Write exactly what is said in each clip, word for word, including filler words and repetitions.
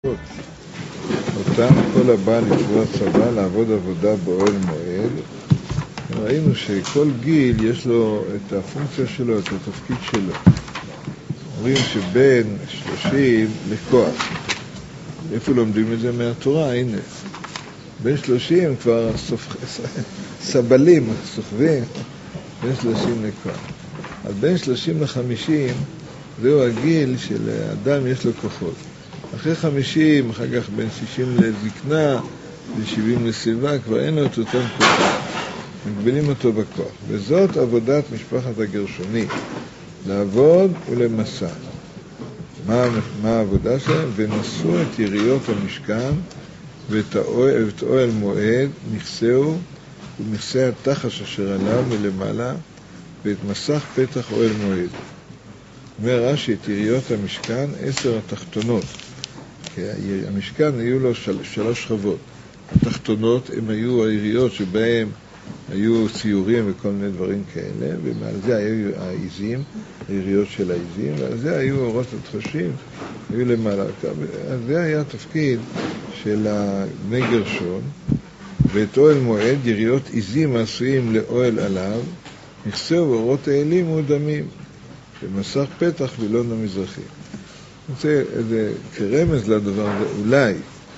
אותם כל הבא לפרוע צבא לעבוד עבודה באוהל מועד. ראינו שכל גיל יש לו את הפונקציה שלו, את התפקיד שלו. אומרים שבין שלושים לכוח, איפה לומדים את זה מהתורה? הנה, בין שלושים כבר סופ... סבלים, סוחבים, בין שלושים לכוח. אז בין שלושים לחמישים זהו הגיל של אדם יש לו כוחות. אחרי חמישים, אחר כך בין שישים לזקנה, ל-שבעים לשיבה, כבר אין לו את אותם כוחות. מגבילים אותו בכוח. וזאת עבודת משפחת הגרשוני, לעבוד ולמסע. מה, מה העבודה שלהם? ונשאו את יריות המשכן ואת האוהל, ואת אוהל מועד, מכסהו ומכסה התחש אשר עליו מלמעלה, ואת מסך פתח אוהל מועד. אומר רש"י, את יריות המשכן, עשר התחתונות. כי המשכן היו לו של, שלוש שכבות. התחתונות הם היו היריות שבהם היו ציורים וכל מיני דברים כאלה, ומעל זה היו העיזים, היריות של העיזים, ועל זה היו אורות התחשים, היו למעלה. אז זה היה התפקיד של בני גרשון, ואת אוהל מועד, יריות עיזים עשויים לאוהל עליו, מכסהו ואורות האלים ודמים, במסך פתח וילון המזרחי. זה, זה כרמז לדבר הזה, אולי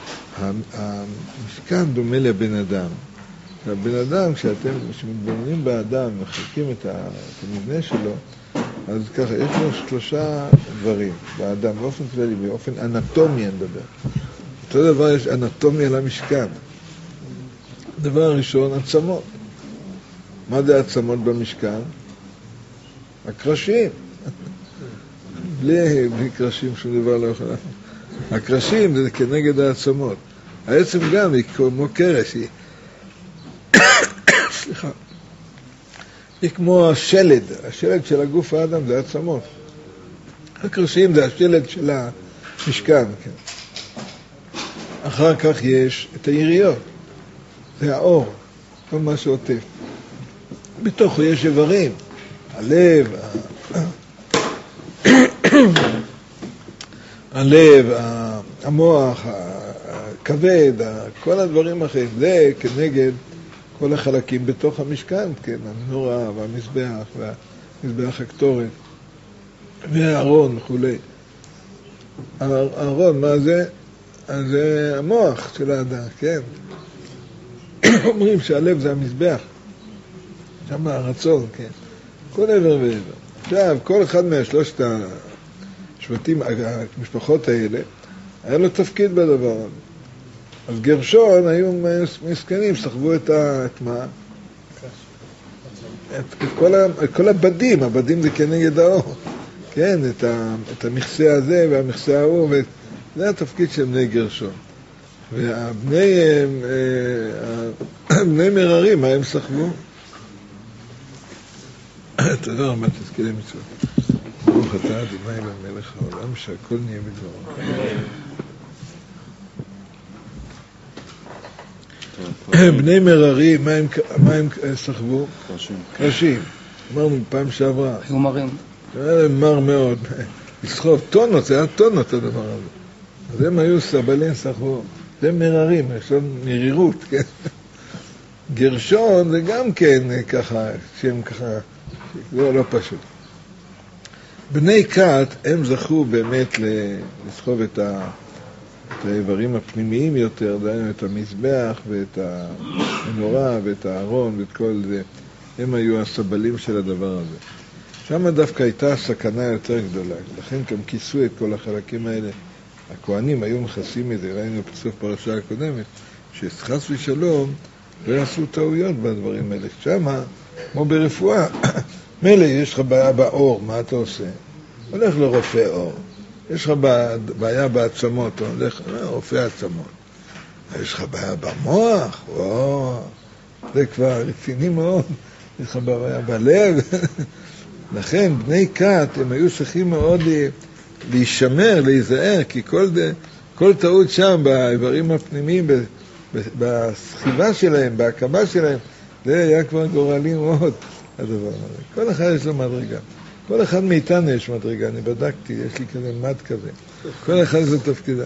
המשכן דומה לבן אדם. הבן אדם, כשאתם מתבוננים באדם ומחלקים את המבנה שלו, אז ככה, יש לו שלושה דברים באדם, באופן כללי, באופן אנטומיה נדבר. אותו דבר יש אנטומיה למשכן. הדבר הראשון, עצמות. מה זה עצמות במשכן? הקרשים. בלי, בלי קרשים שום דבר לא יכול. הקרשים זה כנגד העצמות. העצם גם היא כמו קרש, היא סליחה. היא כמו השלד, השלד של הגוף האדם זה עצמות. הקרשים זה השלד של המשכן, כן. אחר כך יש את היריות, זה האור, כל מה שעוטף. בתוכו יש איברים, הלב, הלב, המוח, הכבד, כל הדברים אחרים, זה כנגד כל החלקים בתוך המשכן, כן, המנורה והמזבח והמזבח הקטורת והארון וכולי. הארון, מה זה? זה המוח של האדם, כן. אומרים שהלב זה המזבח, שם הרצון, כן. כל עבר ועבר. עכשיו, כל אחד מהשלושת השבטים, המשפחות האלה, היה לו תפקיד בדבר הזה. אז גרשון היו מסכנים, סחבו את, ה, את מה? את, את, כל ה, את כל הבדים, הבדים זה כנגד האור. כן, את, ה, את המכסה הזה והמכסה ההוא, זה התפקיד של בני גרשון. והבני בני מררים, מה הם סחבו? תודה רבה, תזכה למצוות. ברוך אתה אדוני למלך העולם, שהכל נהיה בדברו. בני מררי, מה הם, מה הם סחבו? קרשים. קרשים. אמרנו פעם שעברה. היו מרים. היה מר מאוד. לסחוב טונות, זה היה טונות הדבר הזה. אז הם היו סבלים, סחבו. זה מררים, יש להם מרירות, כן? גרשון זה גם כן ככה, שהם ככה, זה לא פשוט. בני כת, הם זכו באמת לסחוב את ה... את האיברים הפנימיים יותר, דהיינו את המזבח ואת המנורה ואת הארון ואת כל זה. הם היו הסבלים של הדבר הזה. שם דווקא הייתה סכנה יותר גדולה, לכן גם כיסו את כל החלקים האלה. הכהנים היו מכסים מזה, ראינו בסוף פרשה הקודמת, שחס ושלום לא יעשו טעויות בדברים האלה. שם, כמו ברפואה, מילא יש לך בעיה באור, מה אתה עושה? הולך לרופא אור. יש לך בעיה בעצמות, אתה הולך, רופא עצמות. יש לך בעיה במוח, וואו, זה כבר רציני מאוד. יש לך בעיה בלב. לכן בני כת הם היו צריכים מאוד להישמר, להיזהר, כי כל, כל טעות שם באיברים הפנימיים, בסחיבה שלהם, בהקמה שלהם, זה היה כבר גורלי מאוד, הדבר הזה. כל אחד יש לו מדרגה. כל אחד מאיתנו יש מדרגה, אני בדקתי, יש לי כזה מד כזה. כל אחד זה תפקידה.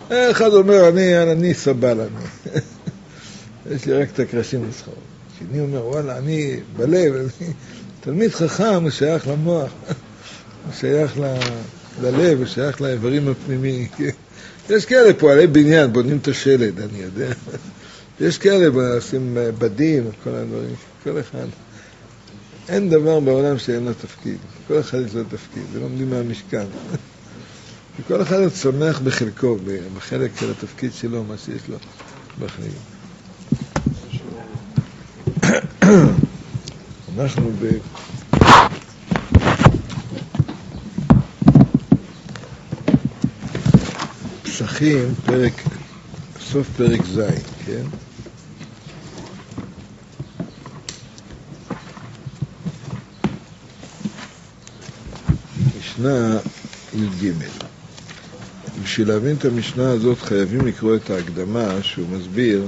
אחד אומר, אני, אני סבל, אני. יש לי רק את הקרשים לסחור. שני אומר, וואלה, אני בלב, אני... תלמיד חכם, הוא שייך למוח, הוא שייך ל... ללב, הוא שייך לאיברים הפנימיים. יש כאלה פועלי בניין, בונים את השלד, אני יודע. יש כאלה, עושים בדים, כל הדברים, כל אחד. אין דבר בעולם שאין לו תפקיד. כל אחד יש לו תפקיד, זה לומדים מהמשכן. וכל אחד צומח בחלקו, בחלק של התפקיד שלו, מה שיש לו בחיים. אנחנו ב... פסחים, פרק, סוף פרק ז', כן? משנה י"ג. בשביל להבין את המשנה הזאת חייבים לקרוא את ההקדמה שהוא מסביר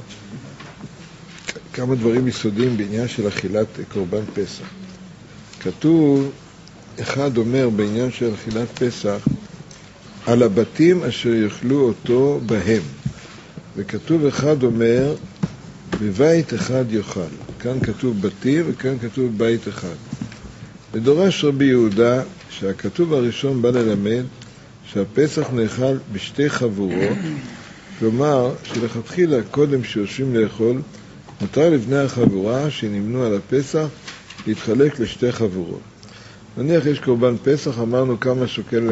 כמה דברים יסודיים בעניין של אכילת קורבן פסח. כתוב, אחד אומר בעניין של אכילת פסח, על הבתים אשר יאכלו אותו בהם. וכתוב אחד אומר, בבית אחד יאכל. כאן כתוב בתים וכאן כתוב בית אחד. ודורש רבי יהודה שהכתוב הראשון בא ללמד שהפסח נאכל בשתי חבורות, כלומר שלכתחילה קודם שיושבים לאכול, מותר לבני החבורה שנמנו על הפסח להתחלק לשתי חבורות. נניח יש קורבן פסח, אמרנו כמה שוקל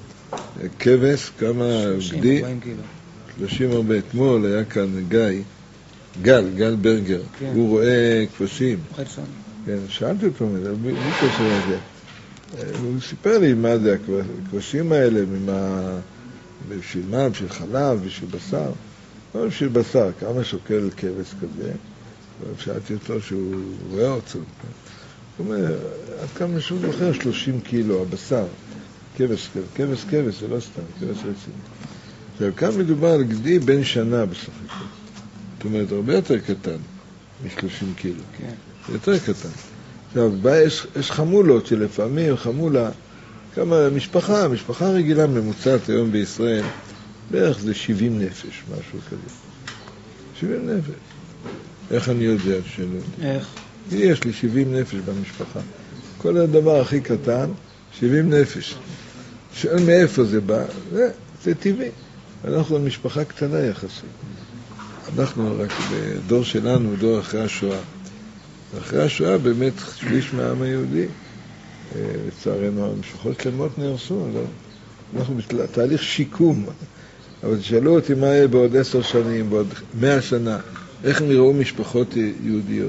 כבש, כמה גדי, שלושים ארבעים. אתמול היה כאן גיא, גל, גל ברגר, כן. הוא רואה כבשים. כן, שאלתי אותו, מי קשר לזה? הוא סיפר לי מה זה הכבשים האלה, ממה, בשביל מה, בשביל חלב, בשביל בשר. לא בשביל בשר, כמה שוקל כבש כזה. שאלתי אותו שהוא רואה אותו. הוא אומר, עד כמה שהוא זוכר, שלושים קילו, הבשר. כבש, כבש, כבש, זה לא סתם, כבש רציני. עכשיו, כאן מדובר על גדי בן שנה בסך הכל. זאת אומרת, הרבה יותר קטן מ-שלושים קילו. כן. זה יותר קטן. עכשיו, יש, יש חמולות שלפעמים, חמולה, כמה, משפחה, משפחה רגילה ממוצעת היום בישראל, בערך זה שבעים נפש, משהו כזה. שבעים נפש. איך אני יודע שלא? איך? יש לי שבעים נפש במשפחה. כל הדבר הכי קטן, שבעים נפש. שואל מאיפה זה בא? זה, זה טבעי. אנחנו משפחה קטנה יחסית. אנחנו רק בדור שלנו, דור אחרי השואה. אחרי השואה באמת שליש מהעם היהודי, לצערנו, המשפחות שלמות נהרסו. לא? אנחנו בתהליך שיקום. אבל תשאלו אותי מה יהיה בעוד עשר שנים, בעוד מאה שנה, איך נראו משפחות יהודיות?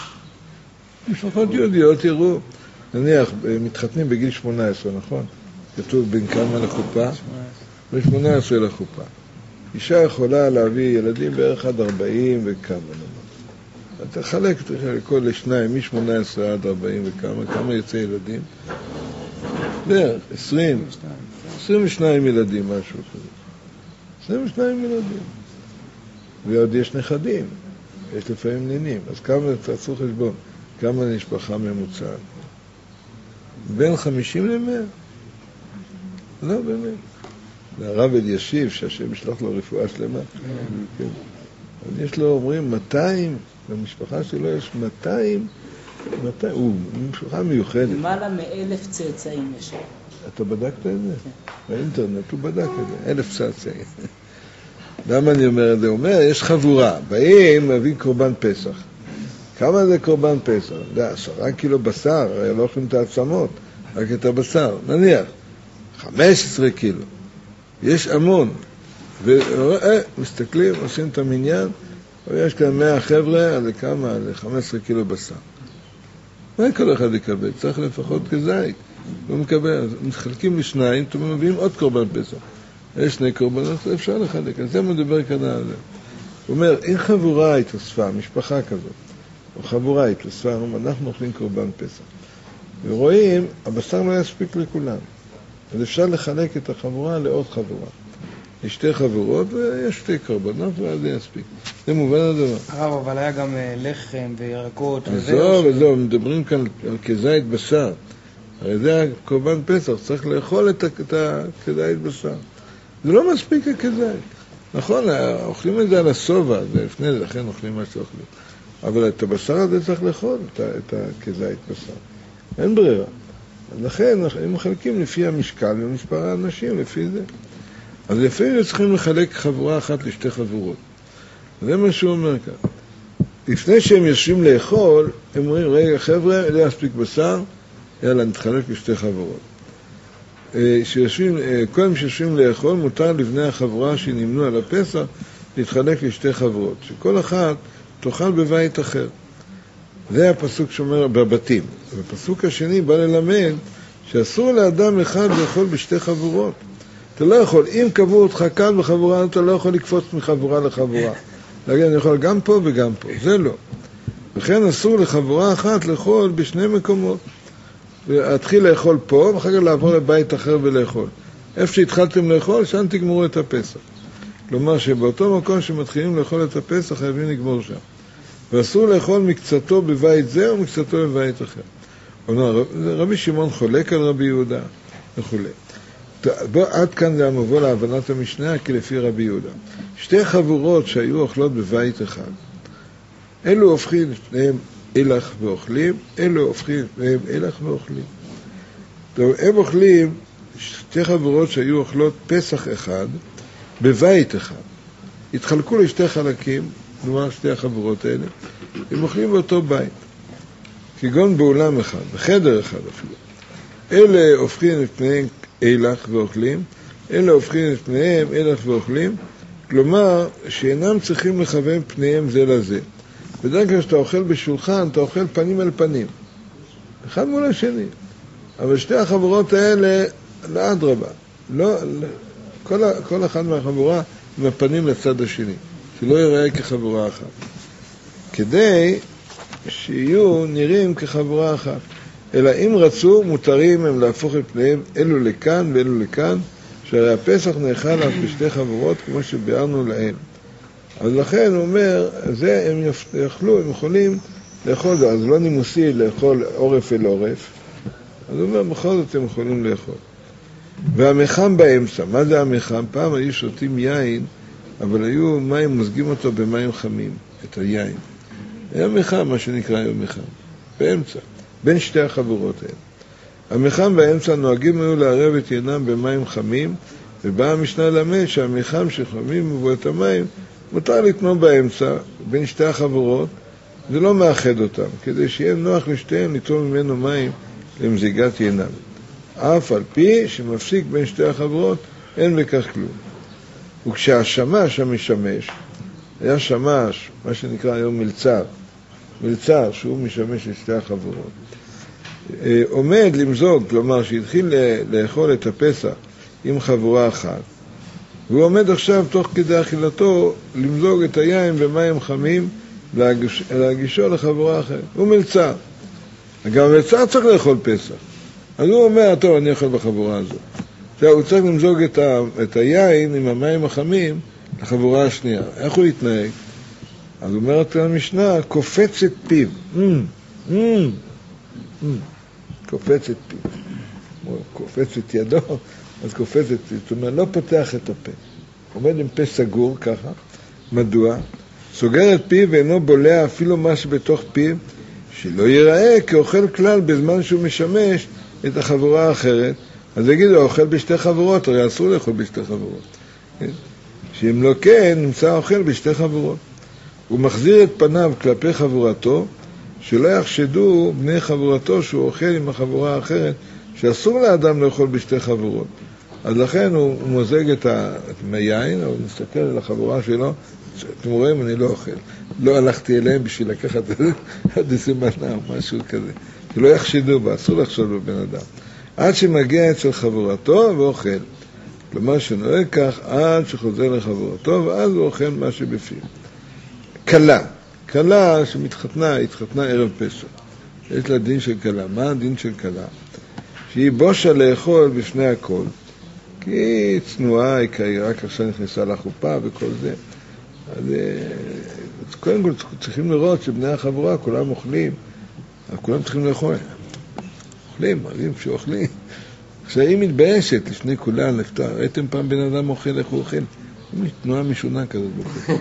משפחות יהודיות יראו, נניח, מתחתנים בגיל שמונה עשרה, נכון? כתוב בין כמה לחופה? ב-שמונה עשרה לחופה. אישה יכולה להביא ילדים בערך עד ארבעים וכמה. אתה חלק לכל לשניים, מ-שמונה עשרה עד ארבעים וכמה, כמה יוצא ילדים? בערך, עשרים, עשרים ושניים ילדים, משהו כזה. עשרים ושניים ילדים. ועוד יש נכדים, יש לפעמים נינים. אז כמה, תעשו חשבון, כמה משפחה ממוצעת? בין חמישים למאה? לא, באמת. הרב אלישיב, שהשם ישלח לו רפואה שלמה. כן. אז יש לו, אומרים, מאתיים, במשפחה שלו יש מאתיים, מאתיים, הוא משפחה מיוחדת. למעלה מאלף צאצאים יש. אתה בדקת את זה? כן. באינטרנט הוא בדק את זה, אלף צאצאים. למה אני אומר את זה? הוא אומר, יש חבורה, באים, מביאים קורבן פסח. כמה זה קורבן פסח? זה עשרה קילו בשר, הרי לא אוכלים את העצמות, רק את הבשר. נניח, חמש עשרה קילו. יש המון. ומסתכלים, עושים את המניין, ויש כאן מאה חבר'ה, אז כמה? על חמש עשרה קילו בשר. מה כל אחד יקבל? צריך לפחות כזית. לא מקבל, אז מתחלקים לשניים, אתם מביאים עוד קורבן פסח. יש שני קורבנות, אפשר לחלק. אז זה מדבר כאן על זה. הוא אומר, אם חבורה התאספה, משפחה כזאת, או חבורה התאספה, אנחנו אוכלים קורבן פסח. ורואים, הבשר לא יספיק לכולם. אז אפשר לחלק את החבורה לעוד חבורה. יש שתי חבורות ויש שתי קורבנות, ואז זה יספיק. זה מובן הדבר. הרב, אבל היה גם לחם וירקות. וזהו, וזהו, מדברים כאן על כזית בשר. הרי זה הקורבן פסח, צריך לאכול את הכזית בשר. זה לא מספיק הכזית. נכון, אוכלים את זה על הסובה, זה לפני זה, לכן אוכלים מה שאוכלים. אבל את הבשר הזה צריך לאכול, את, את כזית בשר. אין ברירה. לכן הם מחלקים לפי המשקל ומספר האנשים, לפי זה. אז לפעמים צריכים לחלק חבורה אחת לשתי חבורות. זה מה שהוא אומר כאן. לפני שהם יושבים לאכול, הם אומרים, רגע חבר'ה, לא יספיק בשר, יאללה, נתחלק לשתי חברות. שיושבים, קודם שיושבים לאכול, מותר לבני החבורה שנמנו על הפסח, להתחלק לשתי חברות, שכל אחת תאכל בבית אחר. זה הפסוק שאומר בבתים. והפסוק השני בא ללמד שאסור לאדם אחד לאכול בשתי חבורות. אתה לא יכול, אם קבעו אותך כאן בחבורה, אתה לא יכול לקפוץ מחבורה לחבורה. להגיד, אני יכול גם פה וגם פה. זה לא. וכן אסור לחבורה אחת לאכול בשני מקומות. להתחיל לאכול פה, ואחר כך לעבור לבית אחר ולאכול. איפה שהתחלתם לאכול, שם תגמרו את הפסח. כלומר שבאותו מקום שמתחילים לאכול את הפסח, חייבים לגמור שם. ואסור לאכול מקצתו בבית זה, או מקצתו בבית אחר. אומר, רבי שמעון חולק על רבי יהודה, וכו'. בוא, עד כאן זה המבוא להבנת המשנה, כי לפי רבי יהודה. שתי חבורות שהיו אוכלות בבית אחד, אלו הופכים לפניהם אילך ואוכלים, אלו הופכים לפניהם אילך ואוכלים. טוב, הם אוכלים שתי חבורות שהיו אוכלות פסח אחד, בבית אחד. התחלקו לשתי חלקים, כלומר שתי החבורות האלה, הם אוכלים באותו בית. כגון באולם אחד, בחדר אחד אפילו. אלה הופכים לפניהם אילך ואוכלים, אלה הופכים לפניהם אילך ואוכלים, כלומר שאינם צריכים לכוון פניהם זה לזה. בדרך כלל שאתה אוכל בשולחן, אתה אוכל פנים אל פנים. אחד מול השני. אבל שתי החבורות האלה, לאדרבה. לא, כל, כל אחד מהחבורה עם הפנים לצד השני. שלא ייראה כחבורה אחת. כדי שיהיו נראים כחבורה אחת. אלא אם רצו, מותרים הם להפוך את פניהם אלו לכאן ואלו לכאן, שהרי הפסח נאכל אף בשתי חברות כמו שביארנו להם. אז לכן הוא אומר, זה הם יאכלו, הם יכולים לאכול, אז לא נימוסי לאכול עורף אל עורף. אז הוא אומר, בכל זאת הם יכולים לאכול. והמחם באמצע, מה זה המחם? פעם היו שותים יין, אבל היו מים, מוזגים אותו במים חמים, את היין. היה מחם, מה שנקרא היום מחם, באמצע, בין שתי החבורות האלה. המחם באמצע נוהגים היו לערב את ינם במים חמים, ובאה המשנה למד שהמחם שחמים בו את המים, מותר לתנוע באמצע, בין שתי החבורות, זה לא מאחד אותם, כדי שיהיה נוח לשתיהם לתרום ממנו מים למזיגת ינם. אף על פי שמפסיק בין שתי החברות, אין בכך כלום. וכשהשמש המשמש, היה שמש, מה שנקרא היום מלצר, מלצר שהוא משמש לשתי החברות, עומד למזוג, כלומר שהתחיל לאכול את הפסח עם חבורה אחת, והוא עומד עכשיו תוך כדי אכילתו למזוג את היין במים חמים להגיש, להגישו לחבורה אחרת. הוא מלצר. גם מלצר צריך לאכול פסח. אז הוא אומר, טוב, אני אוכל בחבורה הזאת. הוא צריך למזוג את, ה, את היין עם המים החמים לחבורה השנייה. איך הוא יתנהג? אז אומרת המשנה, קופץ את פיו. Mm, mm, mm. קופץ את פיו. הוא קופץ את ידו, אז קופץ את פיו. זאת אומרת, לא פותח את הפה. עומד עם פה סגור ככה. מדוע? סוגר את פיו ואינו בולע אפילו מה שבתוך פיו, שלא ייראה כאוכל כלל בזמן שהוא משמש את החבורה האחרת. אז יגידו, אוכל בשתי חברות, הרי אסור לאכול בשתי חברות. שאם לא כן, נמצא אוכל בשתי חברות. הוא מחזיר את פניו כלפי חבורתו, שלא יחשדו בני חבורתו שהוא אוכל עם החבורה האחרת, שאסור לאדם לאכול בשתי חברות. אז לכן הוא מוזג את היין, הוא מסתכל על החבורה שלו, אתם רואים, אני לא אוכל. לא הלכתי אליהם בשביל לקחת עד איזה מנה או משהו כזה. שלא יחשדו בה, אסור לחשוד בבן אדם. עד שמגיע אצל חברתו ואוכל. כלומר שנוהג כך עד שחוזר לחברתו, ואז הוא אוכל מה שבפנים. קלה. קלה שמתחתנה, התחתנה ערב פסח. יש לה דין של קלה. מה הדין של קלה? שהיא בושה לאכול בפני הכל. כי היא צנועה, היא רק עכשיו נכנסה לחופה וכל זה. אז קודם כל צריכים לראות שבני החבורה כולם אוכלים. כולם צריכים לאכול. אוכלים, מראים שאוכלים. עכשיו היא מתביישת לפני כולם לפתוח. ראיתם פעם בן אדם אוכל, איך הוא אוכל? תנועה משונה כזאת בקטע.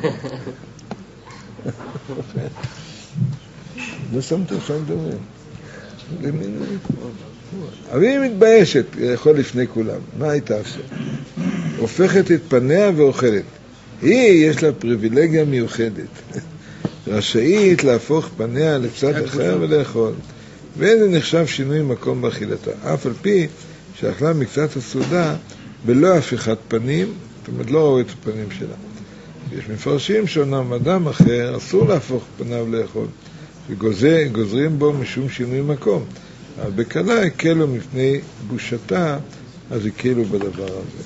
לא שמת, שמת לב. אבל היא מתביישת, יכול לפני כולם. מה הייתה עושה? הופכת את פניה ואוכלת. היא, יש לה פריבילגיה מיוחדת. רשאית להפוך פניה לצד אחר ולאכול. ואין זה נחשב שינוי מקום באכילתה. אף על פי שאכלה מקצת הסעודה בלא הפיכת פנים, זאת אומרת לא ראו את הפנים שלה. יש מפרשים שאומנם אדם אחר אסור להפוך פניו לאכול, שגוזרים בו משום שינוי מקום. אבל בקלה הקלו מפני בושתה, אז הקלו בדבר הזה.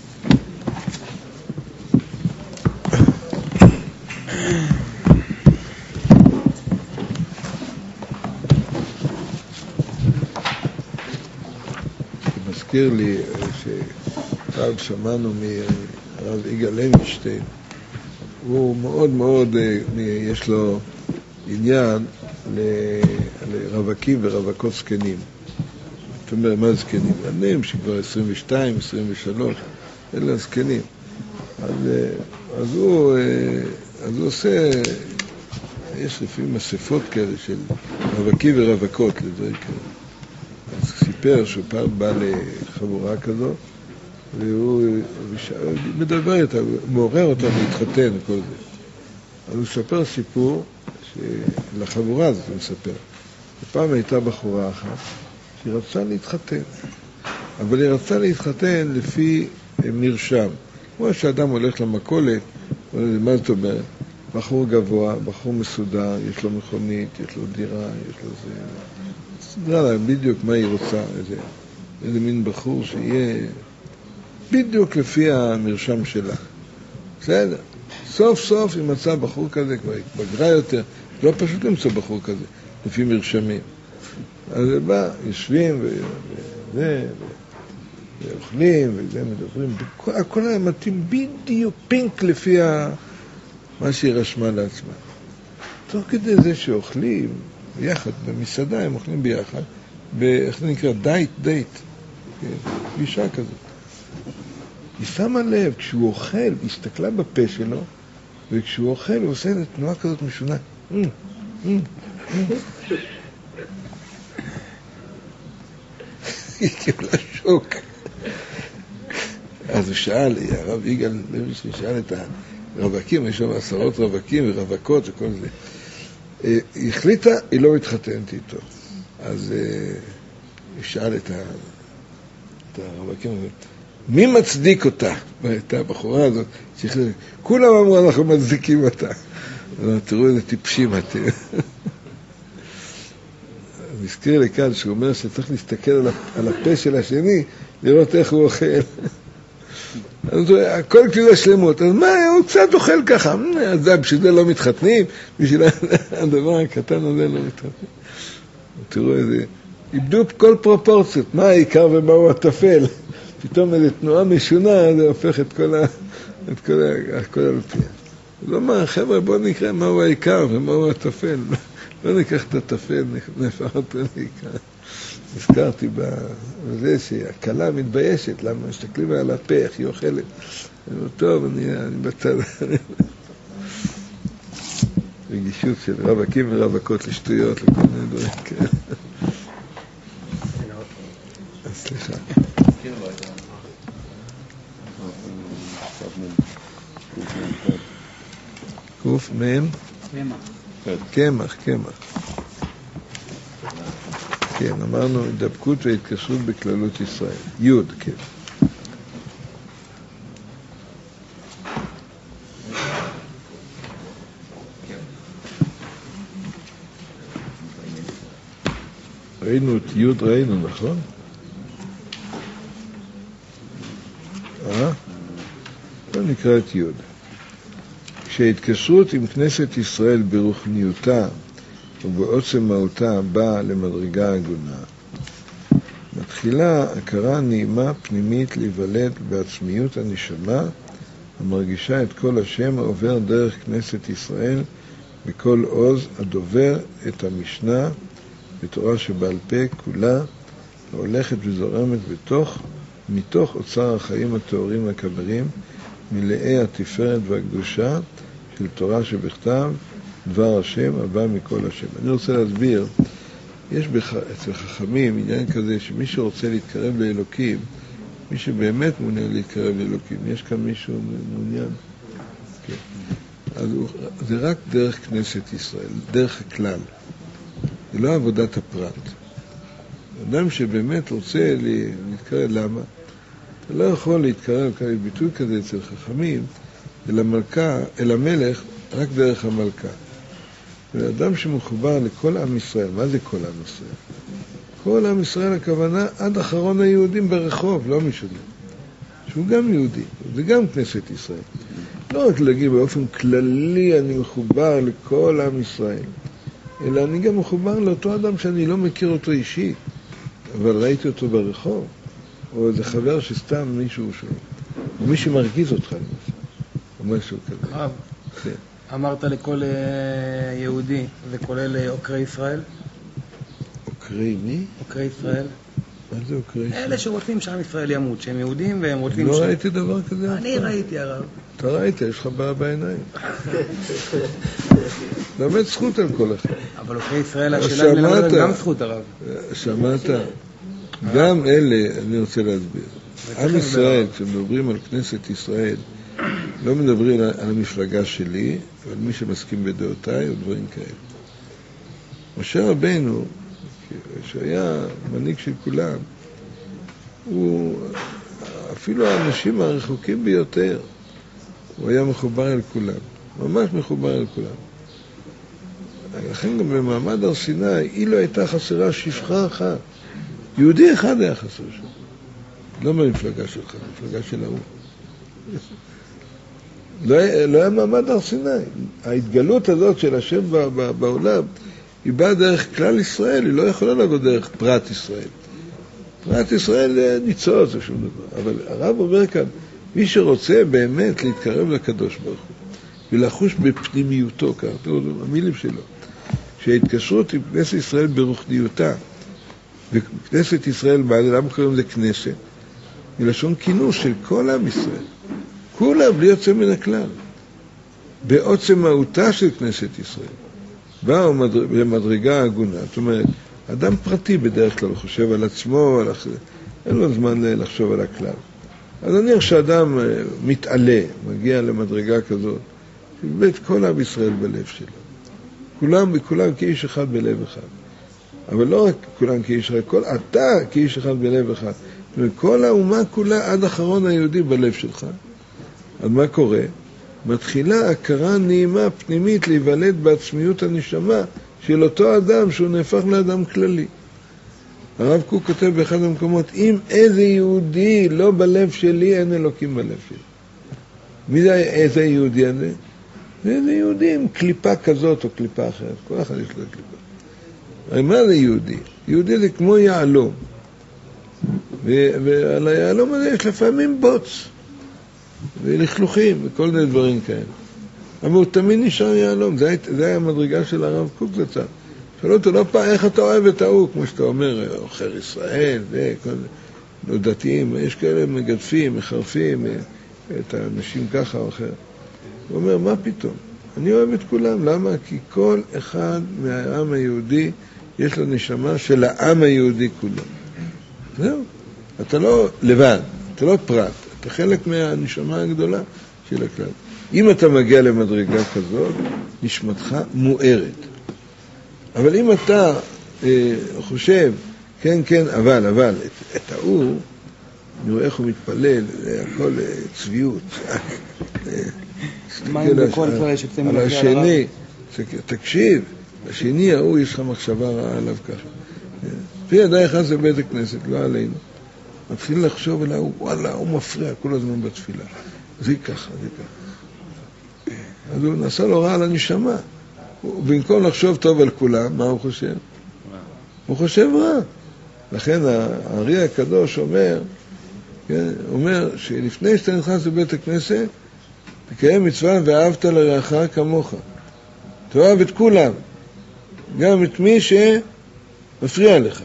מזכיר לי שפעם שמענו מהרב יגאל לוינשטיין, הוא מאוד מאוד, יש לו עניין לרווקים ורווקות זקנים. זאת אומרת, מה זקנים? בנים שכבר עשרים ושתיים, עשרים ושלוש, אלה הזקנים. אז, אז, הוא, אז הוא עושה, יש לפעמים אספות כאלה של רווקים ורווקות לדברים כאלה. אז סיפר שהוא פעם בא לחבורה כזו, והוא מדבר איתה, מעורר אותה להתחתן וכל זה. אז הוא מספר סיפור לחבורה הזאת, הוא מספר. פעם הייתה בחורה אחת שהיא רצתה להתחתן, אבל היא רצתה להתחתן לפי מרשם. כמו שאדם הולך למכולת, מה זאת אומרת? בחור גבוה, בחור מסודר, יש לו מכונית, יש לו דירה, יש לו זה... סדרה לה בדיוק מה היא רוצה, איזה, איזה מין בחור שיהיה בדיוק לפי המרשם שלה. בסדר? סוף סוף היא מצאה בחור כזה, כבר התבגרה יותר, לא פשוט למצוא בחור כזה, לפי מרשמים. אז זה בא, יושבים וזה, ואוכלים וזה, מדברים, הכל היה מתאים בדיוק פינק לפי מה שהיא רשמה לעצמה. תוך כדי זה שאוכלים ביחד, במסעדה הם אוכלים ביחד, איך זה נקרא? דייט, דייט, פגישה כזאת. היא שמה לב, כשהוא אוכל, היא הסתכלה בפה שלו, וכשהוא אוכל הוא עושה את תנועה כזאת משונה. היא קיבלה שוק. אז הוא שאל, הרב יגאל לוינשטיין שאל את הרווקים, יש שם עשרות רווקים ורווקות וכל זה. היא החליטה, היא לא מתחתנת איתו. אז היא שאל את הרווקים, מי מצדיק אותה? את הבחורה הזאת, כולם אמרו, אנחנו מצדיקים אותה. תראו איזה טיפשים אתם. מזכיר לי כאן שהוא אומר שצריך להסתכל על הפה של השני, לראות איך הוא אוכל. אז הכל כלי שלמות. אז מה, הוא קצת אוכל ככה. אז בשביל זה לא מתחתנים, בשביל הדבר הקטן הזה לא מתחתנים. תראו איזה, איבדו כל פרופורציות, מה העיקר ומהו הטפל. פתאום איזו תנועה משונה, זה הופך את כל ה... את כל ה... הכל על פיה. לא מה, חבר'ה, בואו נקרא מהו העיקר ומהו הטפל. לא ניקח את הטפל, נפח אותו לעיקר. הזכרתי בזה שהקלה מתביישת, למה מסתכלים על הפה, איך היא אוכלת. אני אומר, טוב, אני, אני בצד. רגישות של רווקים ורווקות לשטויות, לכל מיני דברים כאלה. סליחה. קוף מהם? קמח, קמח. כן, אמרנו דבקות והתקשרות בכללות ישראל. יוד, כן. ראינו את יוד, ראינו, נכון? אה? בוא נקרא את יוד. כשההתקשרות עם כנסת ישראל ברוחניותה ובעוצם מהותה באה למדרגה הגונה, מתחילה הכרה נעימה פנימית להיוולד בעצמיות הנשמה המרגישה את כל השם העובר דרך כנסת ישראל בכל עוז הדובר את המשנה בתורה שבעל פה כולה ההולכת וזורמת בתוך מתוך אוצר החיים התאורים הכבירים מלאי התפארת והקדושה של תורה שבכתב, דבר השם הבא מכל השם. אני רוצה להסביר, יש בח... אצל חכמים עניין כזה שמי שרוצה להתקרב לאלוקים, מי שבאמת מעוניין להתקרב לאלוקים, יש כאן מישהו מעוניין? כן. אז הוא... זה רק דרך כנסת ישראל, דרך הכלל. זה לא עבודת הפרט. אדם שבאמת רוצה להתקרב, למה? אתה לא יכול להתקרב, כאלה ביטוי כזה אצל חכמים, אל המלכה, אל המלך, רק דרך המלכה. אדם שמחובר לכל עם ישראל, מה זה כל עם ישראל? כל עם ישראל הכוונה עד אחרון היהודים ברחוב, לא משנה. שהוא גם יהודי, זה גם כנסת ישראל. לא רק להגיד באופן כללי אני מחובר לכל עם ישראל, אלא אני גם מחובר לאותו אדם שאני לא מכיר אותו אישית, אבל ראיתי אותו ברחוב, או איזה חבר שסתם מישהו שהוא, או מי שמרגיז אותך, או משהו כזה. הרב, אמרת לכל יהודי, זה כולל עוקרי ישראל? עוקרי מי? עוקרי ישראל. מה זה עוקרי ישראל? אלה שרוצים שעם ישראל ימות, שהם יהודים והם רוצים... לא ראיתי דבר כזה. אני ראיתי, הרב. אתה ראית, יש לך בעיה בעיניים. באמת זכות על כל אחד. אבל עוקרי ישראל, השאלה אם ללמד גם זכות, הרב. שמעת? גם אלה, אני רוצה להסביר. עם ישראל, כשמדברים על כנסת ישראל, לא מדברים על המפלגה שלי, אבל מי שמסכים בדעותיי או דברים כאלה. משה רבנו, שהיה מנהיג של כולם, הוא אפילו האנשים הרחוקים ביותר, הוא היה מחובר אל כולם, ממש מחובר אל כולם. לכן גם במעמד הר סיני, היא לא הייתה חסרה שפחה אחת. יהודי אחד היה חסר שם. לא במפלגה שלך, במפלגה של ההוא. לא, לא היה מעמד הר סיני. ההתגלות הזאת של השם בעולם, היא באה דרך כלל ישראל, היא לא יכולה לבוא דרך פרט ישראל. פרט ישראל ניצוץ או שום דבר. אבל הרב אומר כאן, מי שרוצה באמת להתקרב לקדוש ברוך הוא, ולחוש בפנימיותו, כך, תראו, המילים שלו, שההתקשרות עם כנסת ישראל ברוחניותה, וכנסת ישראל, למה קוראים לזה כנסת? מלשון כינוס של כל עם ישראל. כולם בלי יוצא מן הכלל. בעוצם מהותה של כנסת ישראל. באו למדרגה הגונה. זאת אומרת, אדם פרטי בדרך כלל חושב על עצמו, על אחר. אין לו זמן לחשוב על הכלל. אז נניח שאדם מתעלה, מגיע למדרגה כזאת, שבית כל עם ישראל בלב שלו. כולם וכולם כאיש אחד בלב אחד. אבל לא רק כולם כאיש אחד, כל אתה כאיש אחד בלב אחד. וכל האומה כולה עד אחרון היהודי בלב שלך. אז מה קורה? מתחילה הכרה נעימה פנימית להיוולד בעצמיות הנשמה של אותו אדם שהוא נהפך לאדם כללי. הרב קוק כותב באחד המקומות, אם איזה יהודי לא בלב שלי, אין אלוקים בלב שלי. מי זה איזה יהודי הזה? זה איזה יהודי עם קליפה כזאת או קליפה אחרת. כל אחד יש לו קליפה. הרי מה זה יהודי? יהודי זה כמו יעלום. ועל היעלום הזה יש לפעמים בוץ. ולכלוכים וכל מיני דברים כאלה. אבל הוא תמיד נשאר יעלום. זה, זה היה המדרגה של הרב קוק לצד. שאלו אותו, לא פעם, איך אתה אוהב את ההוא? כמו שאתה אומר, אוכר ישראל, וכל לא דתיים, יש כאלה מגדפים, מחרפים את האנשים ככה או אחר. הוא אומר, מה פתאום? אני אוהב את כולם. למה? כי כל אחד מהעם היהודי יש לו נשמה של העם היהודי כולו. זהו. אתה לא לבד, אתה לא פרט. אתה חלק מהנשמה הגדולה של הכלל. אם אתה מגיע למדרגה כזאת, נשמתך מוארת. אבל אם אתה אה, חושב, כן, כן, אבל, אבל, את, את ההוא, נראה איך הוא מתפלל, הכל אה, צביעות. מה אם בכל כלל שיוצא מלכי על הרב? על השני, תקשיב, השני ההוא יש לך מחשבה רעה עליו ככה. לפי ידע אחד זה בית הכנסת, לא עלינו. מתחיל לחשוב עליו, וואלה, הוא מפריע כל הזמן בתפילה. זה ככה, זה ככה. אז הוא נעשה לו רע על הנשמה. במקום לחשוב טוב על כולם, מה הוא חושב? הוא חושב רע. לכן הארי הקדוש אומר, כן, אומר שלפני שאתה נכנס לבית הכנסת, תקיים מצווה ואהבת לרעך כמוך. תאהב את כולם, גם את מי שמפריע לך.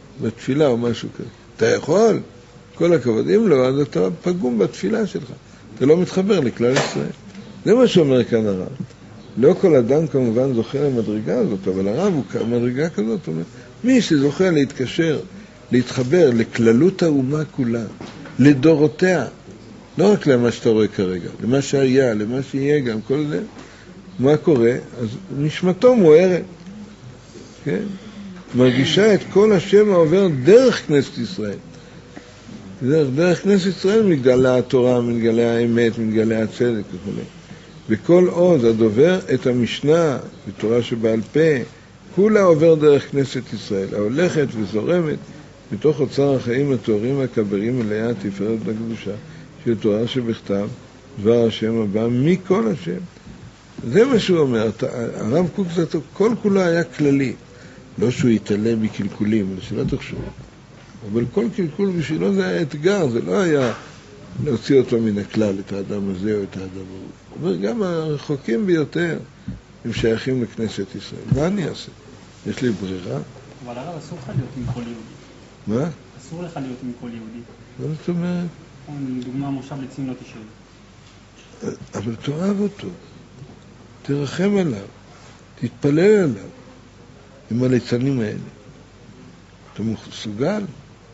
בתפילה או משהו כזה. אתה יכול, כל הכבוד. אם לא, אז אתה פגום בתפילה שלך. אתה לא מתחבר לכלל ישראל. זה מה שאומר כאן הרב. לא כל אדם כמובן זוכה למדרגה הזאת, אבל הרב הוא מדרגה כזאת, אומר, מי שזוכה להתקשר, להתחבר לכללות האומה כולה, לדורותיה, לא רק למה שאתה רואה כרגע, למה שהיה, למה שיהיה גם, כל זה, מה קורה? אז נשמתו מוארת, כן? מרגישה את כל השם העובר דרך כנסת ישראל. דרך, דרך כנסת ישראל מתגלה התורה, מתגלה האמת, מתגלה הצדק וכו'. וכל עוד הדובר את המשנה, בתורה שבעל פה, כולה עובר דרך כנסת ישראל, ההולכת וזורמת מתוך אוצר החיים הטהורים והכבירים מלאה התפארת והקדושה של תורה שבכתב, דבר השם הבא מכל השם. זה מה שהוא אומר. הרב קוק זאת, כל כולה היה כללי. לא שהוא יתעלה בקלקולים, שלא תחשוב. אבל כל קלקול בשבילו זה היה אתגר, זה לא היה להוציא אותו מן הכלל, את האדם הזה או את האדם ההוא. אבל גם הרחוקים ביותר הם שייכים לכנסת ישראל. מה אני אעשה? יש לי ברירה? אבל הרב, אסור לך להיות עם כל יהודי. מה? אסור לך להיות עם כל יהודי. מה זאת אומרת? דוגמה מושב לצים לא תשאל. אבל תאהב אותו. תרחם עליו. תתפלל עליו. עם הליצנים האלה. אתה מסוגל?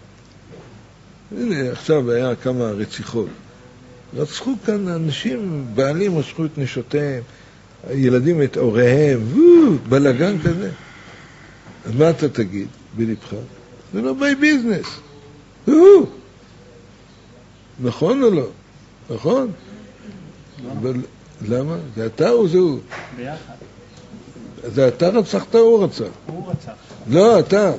הנה, עכשיו היה כמה רציחות. רצחו כאן אנשים, בעלים רצחו את נשותיהם, ילדים את הוריהם, בלגן כזה. אז מה אתה תגיד בלבך? זה לא ביי ביזנס. זה הוא. נכון או לא? נכון? אבל למה? זה אתה או זה הוא? ביחד. זה אתה רצחת או הוא רצח? הוא רצח. לא, אתה.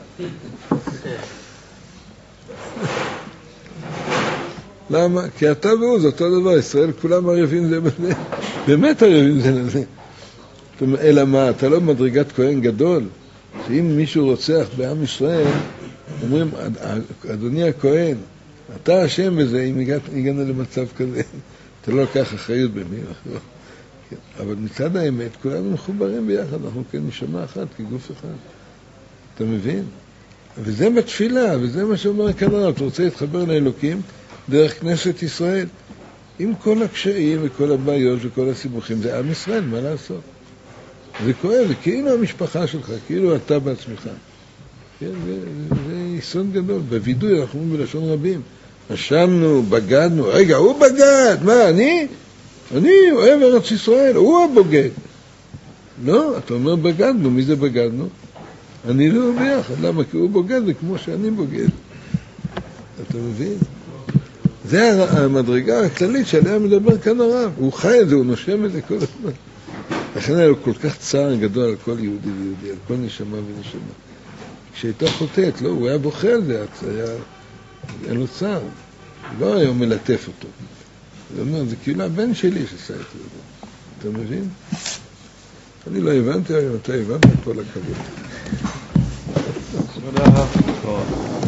למה? כי אתה והוא, זה אותו דבר, ישראל כולם ערבים זה בזה, באמת ערבים זה לזה. אלא מה, אתה לא מדרגת כהן גדול, שאם מישהו רוצח בעם ישראל, אומרים, אדוני הכהן, אתה אשם בזה, אם הגענו למצב כזה, אתה לא לקח אחריות במי אחר. אבל מצד האמת, כולנו מחוברים ביחד, אנחנו כן נשמה אחת, כגוף אחד. אתה מבין? וזה בתפילה, וזה מה שאומר כאן הרב, אתה רוצה להתחבר לאלוקים דרך כנסת ישראל. עם כל הקשיים וכל הבעיות וכל הסיבוכים, זה עם ישראל, מה לעשות? זה כואב, זה כאילו המשפחה שלך, כאילו אתה בעצמך. כן, זה, זה יסוד גדול. בווידוי אנחנו אומרים בלשון רבים, אשמנו, בגדנו, רגע, הוא בגד, מה, אני? אני אוהב ארץ ישראל, הוא הבוגד. לא, אתה אומר בגדנו, מי זה בגדנו? אני לא ביחד, למה? כי הוא בוגד, זה כמו שאני בוגד. אתה מבין? זה המדרגה הכללית שעליה מדבר כאן הרב. הוא חי את זה, הוא נושם את זה כל הזמן. לכן היה לו כל כך צער גדול על כל יהודי ויהודי, על כל נשמה ונשמה. כשהייתה חוטאת, לא, הוא היה בוכה על זה, היה, היה לו צער. לא היה מלטף אותו. זה אומר, זה כאילו הבן שלי שעשה את זה. אתה מבין? אני לא הבנתי, אבל אתה הבנת, כל הכבוד. תודה רב.